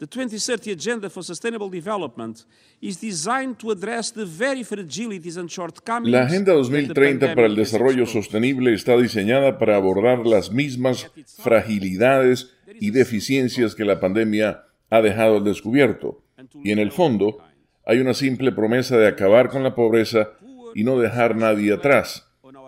The 2030 Agenda for Sustainable Development is designed to address the very fragilities and shortcomings. La Agenda 2030 para el Desarrollo Sostenible está diseñada para abordar las mismas fragilidades y deficiencias que la pandemia ha dejado al descubierto. Y en el fondo, hay una simple promesa de acabar con la pobreza y no dejar nadie atrás.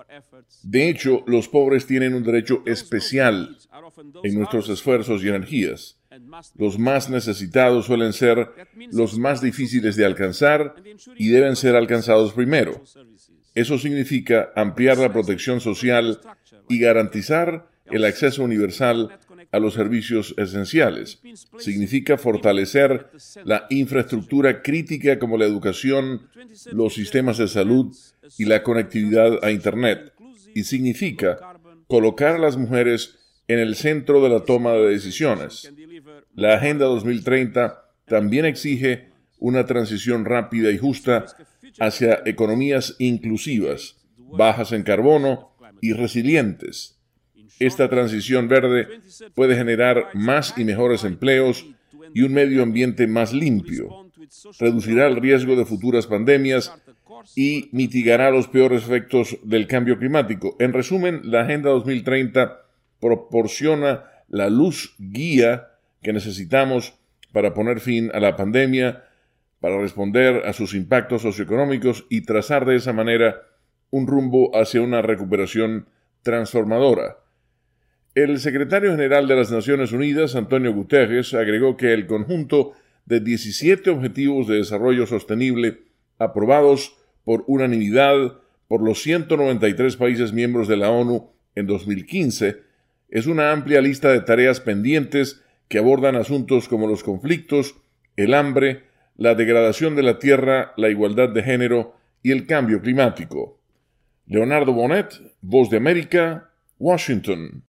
De hecho, los pobres tienen un derecho especial en nuestros esfuerzos y energías. Los más necesitados suelen ser los más difíciles de alcanzar y deben ser alcanzados primero. Eso significa ampliar la protección social y garantizar el acceso universal a los servicios esenciales. Significa fortalecer la infraestructura crítica como la educación, los sistemas de salud y la conectividad a Internet. Y significa colocar a las mujeres en el centro de la toma de decisiones. La Agenda 2030 también exige una transición rápida y justa hacia economías inclusivas, bajas en carbono y resilientes. Esta transición verde puede generar más y mejores empleos y un medio ambiente más limpio, reducirá el riesgo de futuras pandemias y mitigará los peores efectos del cambio climático. En resumen, la Agenda 2030 proporciona la luz guía que necesitamos para poner fin a la pandemia, para responder a sus impactos socioeconómicos y trazar de esa manera un rumbo hacia una recuperación transformadora. El secretario general de las Naciones Unidas, Antonio Guterres, agregó que el conjunto de 17 Objetivos de Desarrollo Sostenible aprobados por unanimidad por los 193 países miembros de la ONU en 2015 es una amplia lista de tareas pendientes que abordan asuntos como los conflictos, el hambre, la degradación de la tierra, la igualdad de género y el cambio climático. Leonardo Bonet, Voz de América, Washington.